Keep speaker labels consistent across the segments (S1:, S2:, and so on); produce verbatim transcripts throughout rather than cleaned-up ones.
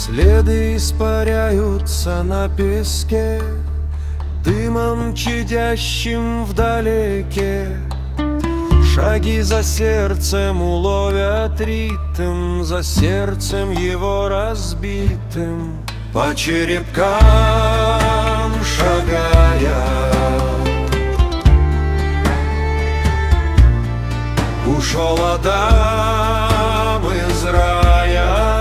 S1: Следы испаряются на песке, дымом чадящим вдалеке. Шаги за сердцем уловят ритм, за сердцем его разбитым. По черепкам шагая, ушел Адам из рая.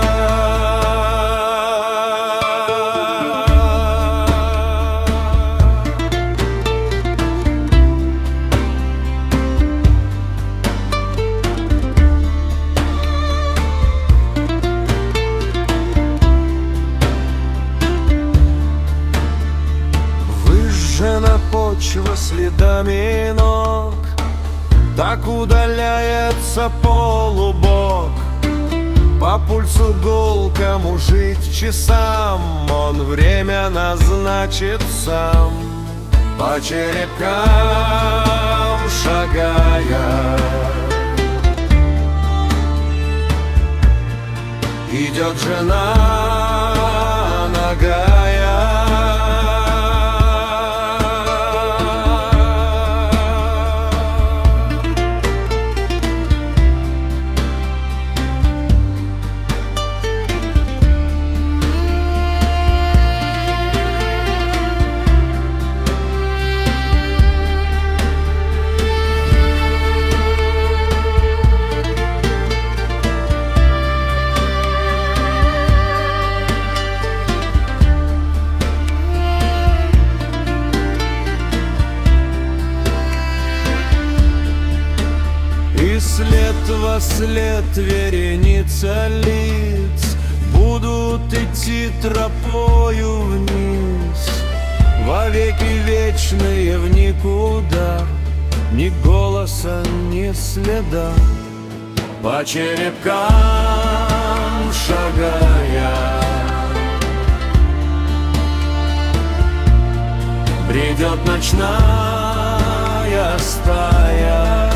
S1: Выжжена почва следами ног, так удаляется полубог. По пульсу гулкому жить часам он время назначит сам. По черепкам шагая, идет жена нагая. След во след вереница лиц будут идти тропою вниз, вовеки вечные в никуда, ни голоса, ни следа. По черепкам шагая, бредет ночная стая.